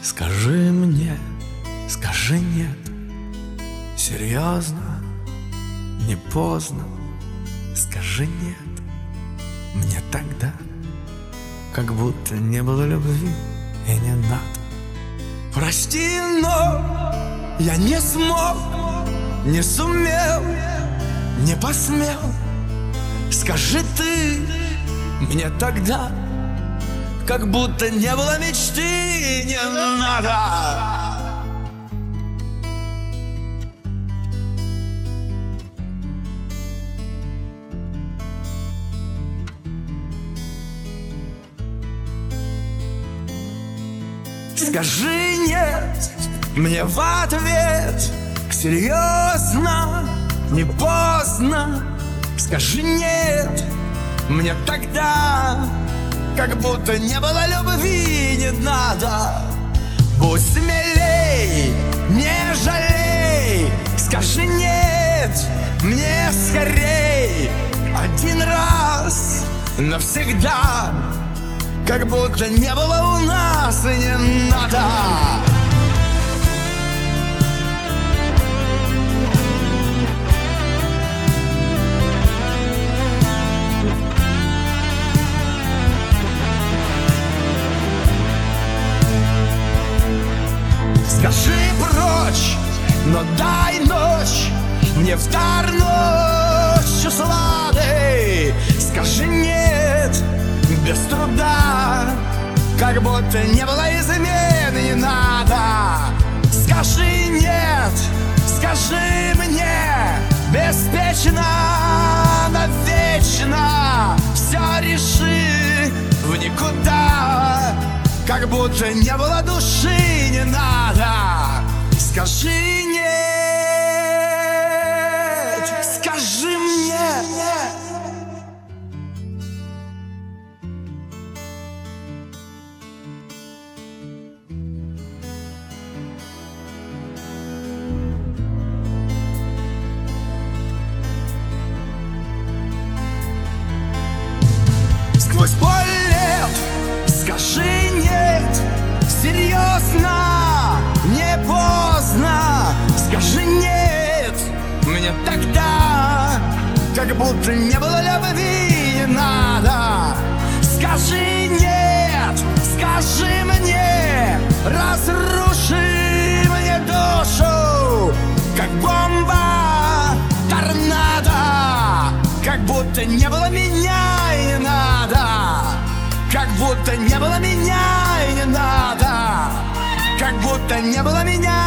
Скажи мне, скажи нет. Серьезно, не поздно. Скажи нет. Мне тогда как будто не было любви и не надо. Прости, но я не смог, не сумел, не посмел. Скажи ты мне тогда, как будто не было мечты, не надо. Скажи нет мне в ответ, серьезно, не поздно. Скажи нет мне тогда, как будто не было любви, не надо. Будь смелей, не жалей. Скажи нет мне скорей, один раз навсегда, как будто не было у нас и не надо. Скажи прочь, но дай ночь мне в дар ночью сладой. Скажи нет без труда, как будто не было измены, не надо. Скажи нет, скажи мне беспечно, навечно. Все реши в никуда, как будто не было души, не надо. Скажи нет, скажи мне. Сквозь боль лет скажи нет, серьезно, не поздно. Скажи нет мне тогда, как будто не было любви, не надо. Скажи нет, скажи мне, разруши мне душу, как бомба, торнадо, как будто не было меня и не надо. Как будто не было меня и не надо. Как будто не было меня